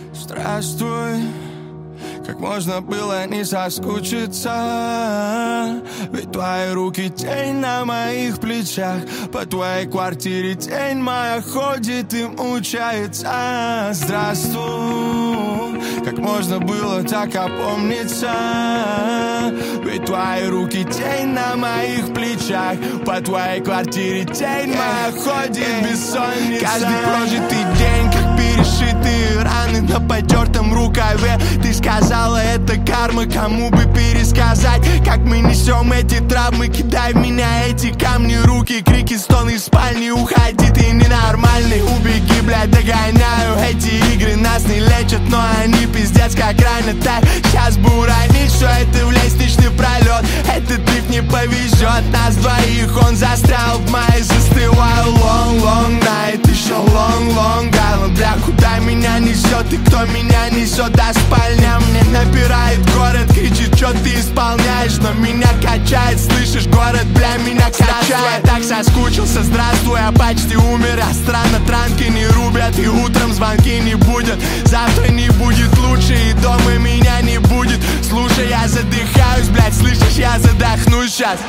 Здравствуй, как можно было не соскучиться? Ведь твои руки тень на моих плечах. По твоей квартире тень моя ходит и мучается. Здравствуй, как можно было так опомниться? Ведь твои руки тень на моих плечах. По твоей квартире тень моя ходит бессонница. Каждый прожитый день, как перешитые раны на потертом рукаве. Ты сказала, это карма, кому бы пересказать, как мы несем эти травмы. Кидай в меня эти камни, руки, крики, стоны из спальни. Уходи, ты ненормальный, убеги, блядь, догоняю. Эти игры нас не лечат, но они пиздец как ранят. Так, сейчас бы уронить все это в лестничный пролет. Этот лифт не повезет нас двоих, он застрял в мае. Застываю, long, long night, еще long, long island. Бля, куда меня несет и кто меня несет до спальни? Мне напирает город, кричит, что ты исполняешь, но меня качает, слышишь, город, бля, меня качает. Так соскучился, здравствуй, я почти умер. А странно, транки не рубят и утром звонки не будут. Завтра не будет лучше и дома меня не будет. Слушай, я задыхаюсь, блядь, слышишь, я задохнусь сейчас.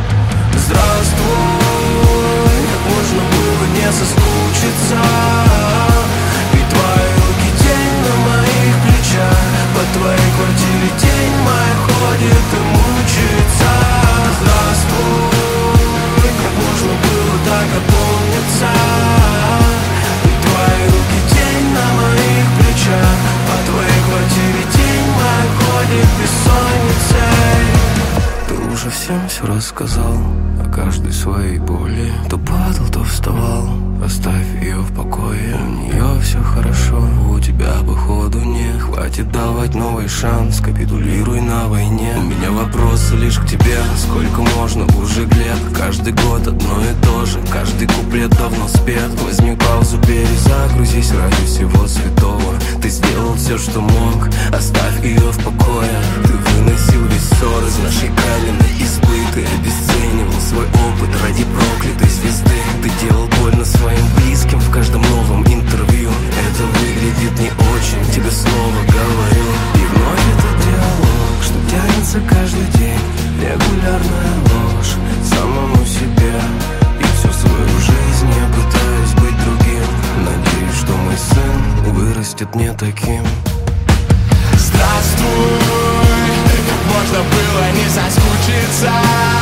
Здравствуй, как можно было не соскучиться? Ведь твои руки тень на моих плечах. По твоей квартире тень моя ходит и мучается. Здравствуй, как можно было так опомниться? Ведь твои руки тень на моих плечах. По твоей квартире тень моя ходит бессонницей. Ты уже всем все рассказал о каждой своей боли. То падал, то вставал, оставь ее в покое. У нее все хорошо, у тебя походу не хватит давать новый шанс. Капитулируй на войне. У меня вопросы лишь к тебе. Сколько можно уже лет? Каждый год одно и то же. Каждый куплет давно спет. Возьми паузу, перезагрузись ради всего святого. Ты сделал все, что мог, оставь ее в покое. Ты выносил весь ссор из нашей каменной избы. Ты обесценивал свой опыт ради проклятой звезды. Ты делал больно своим близким в каждом новом интервью. Это выглядит не очень, тебе снова говорю. И вновь этот диалог, что тянется каждый день. Регулярная ложь самому себе. И всю свою жизнь я пытаюсь быть другим. Надеюсь, что мой сын вырастет не таким. Здравствуй, как можно было не соскучиться?